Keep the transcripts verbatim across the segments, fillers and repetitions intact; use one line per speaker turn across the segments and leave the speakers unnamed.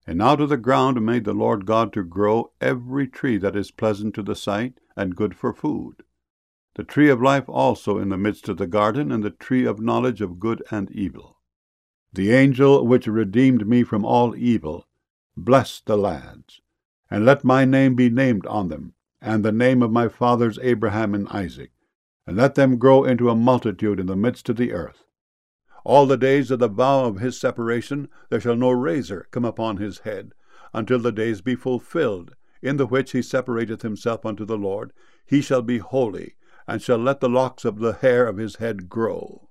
And out of the ground made the Lord God to grow every tree that is pleasant to the sight, and good for food. The tree of life also in the midst of the garden, and the tree of knowledge of good and evil. The angel which redeemed me from all evil, bless the lads, and let my name be named on them, and the name of my fathers Abraham and Isaac, and let them grow into a multitude in the midst of the earth. All the days of the vow of his separation there shall no razor come upon his head, until the days be fulfilled, in the which he separateth himself unto the Lord. He shall be holy, and shall let the locks of the hair of his head grow.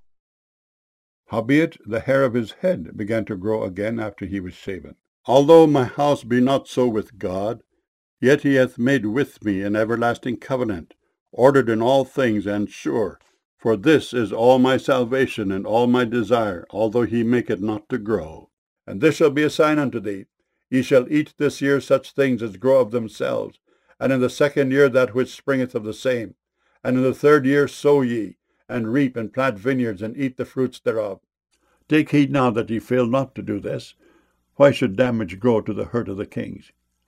Howbeit the hair of his head began to grow again after he was shaven. Although my house be not so with God, yet he hath made with me an everlasting covenant, ordered in all things and sure. For this is all my salvation and all my desire, although he make it not to grow. And this shall be a sign unto thee: ye shall eat this year such things as grow of themselves, and in the second year that which springeth of the same. And in the third year sow ye, and reap, and plant vineyards, and eat the fruits thereof. Take heed now that ye fail not to do this. Why should damage grow to the hurt of the kings?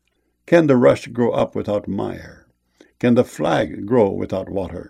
Can the rush grow up without mire? Can the flag grow without water?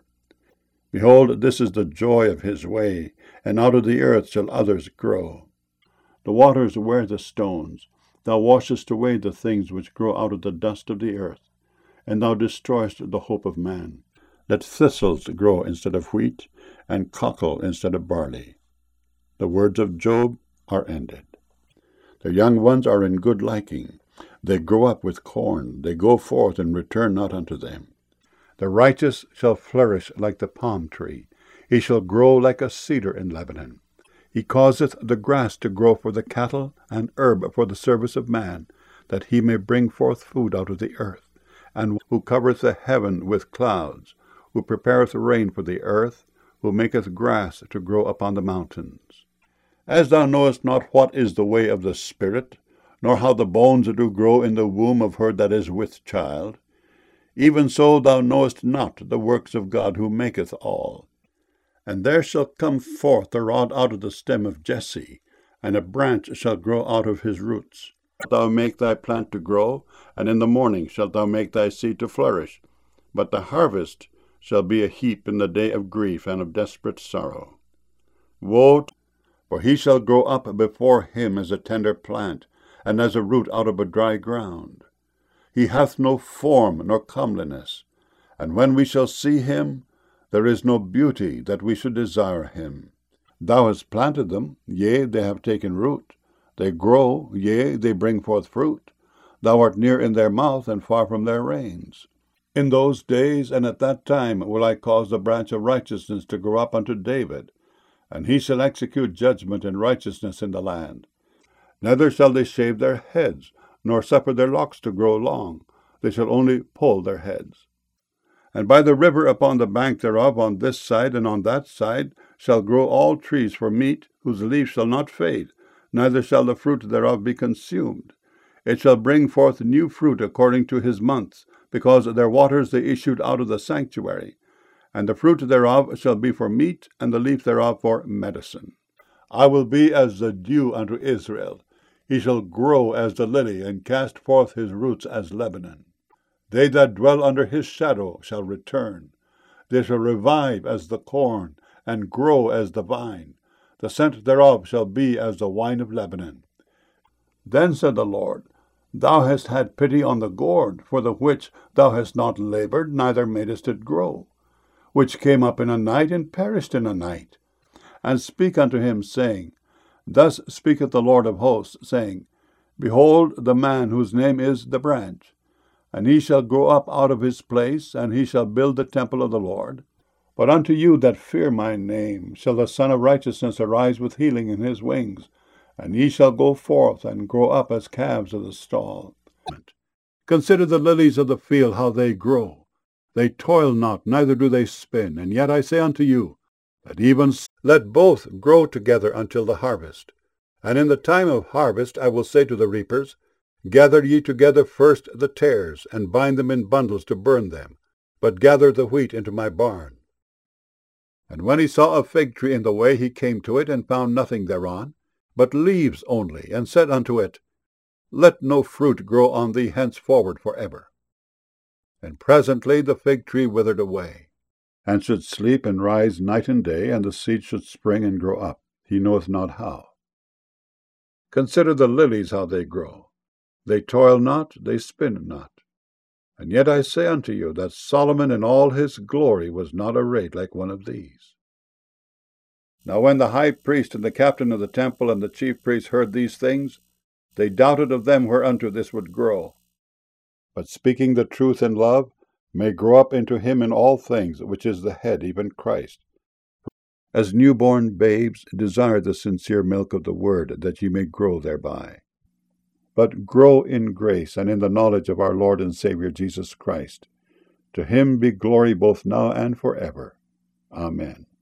Behold, this is the joy of his way, and out of the earth shall others grow. The waters wear the stones. Thou washest away the things which grow out of the dust of the earth, and thou destroyest the hope of man. Let thistles grow instead of wheat, and cockle instead of barley. The words of Job are ended. Their young ones are in good liking. They grow up with corn. They go forth and return not unto them. The righteous shall flourish like the palm tree. He shall grow like a cedar in Lebanon. He causeth the grass to grow for the cattle, and herb for the service of man, that he may bring forth food out of the earth, and who covereth the heaven with clouds, who prepareth rain for the earth, who maketh grass to grow upon the mountains. As thou knowest not what is the way of the Spirit, nor how the bones do grow in the womb of her that is with child, even so thou knowest not the works of God who maketh all. And there shall come forth a rod out of the stem of Jesse, and a branch shall grow out of his roots. Thou make thy plant to grow, and in the morning shalt thou make thy seed to flourish. But the harvest shall be a heap in the day of grief and of desperate sorrow. Woe! For he shall grow up before him as a tender plant, and as a root out of a dry ground. He hath no form nor comeliness, and when we shall see him, there is no beauty that we should desire him. Thou hast planted them, yea, they have taken root. They grow, yea, they bring forth fruit. Thou art near in their mouth, and far from their reins. In those days and at that time will I cause the branch of righteousness to grow up unto David, and he shall execute judgment and righteousness in the land. Neither shall they shave their heads, nor suffer their locks to grow long. They shall only pull their heads. And by the river upon the bank thereof, on this side and on that side, shall grow all trees for meat, whose leaves shall not fade, neither shall the fruit thereof be consumed. It shall bring forth new fruit according to his months, because their waters they issued out of the sanctuary. And the fruit thereof shall be for meat, and the leaf thereof for medicine. I will be as the dew unto Israel. He shall grow as the lily, and cast forth his roots as Lebanon. They that dwell under his shadow shall return. They shall revive as the corn, and grow as the vine. The scent thereof shall be as the wine of Lebanon. Then said the Lord, Thou hast had pity on the gourd, for the which thou hast not labored, neither madest it grow, which came up in a night, and perished in a night. And speak unto him, saying, Thus speaketh the Lord of hosts, saying, Behold the man whose name is the branch, and he shall grow up out of his place, and he shall build the temple of the Lord. But unto you that fear my name shall the Son of Righteousness arise with healing in his wings, and ye shall go forth and grow up as calves of the stall. Consider the lilies of the field, how they grow. They toil not, neither do they spin. And yet I say unto you, that even let both grow together until the harvest. And in the time of harvest I will say to the reapers, Gather ye together first the tares, and bind them in bundles to burn them, but gather the wheat into my barn. And when he saw a fig tree in the way, he came to it, and found nothing thereon, but leaves only, and said unto it, let no fruit grow on thee henceforward for ever. And presently the fig tree withered away, and should sleep and rise night and day, and the seed should spring and grow up, he knoweth not how. Consider the lilies how they grow. They toil not, they spin not. And yet I say unto you, that Solomon in all his glory was not arrayed like one of these. Now when the high priest and the captain of the temple and the chief priests heard these things, they doubted of them whereunto this would grow. But speaking the truth in love, may grow up into him in all things, which is the head, even Christ. As newborn babes, desire the sincere milk of the word, that ye may grow thereby. But grow in grace and in the knowledge of our Lord and Saviour Jesus Christ. To him be glory both now and forever. Amen.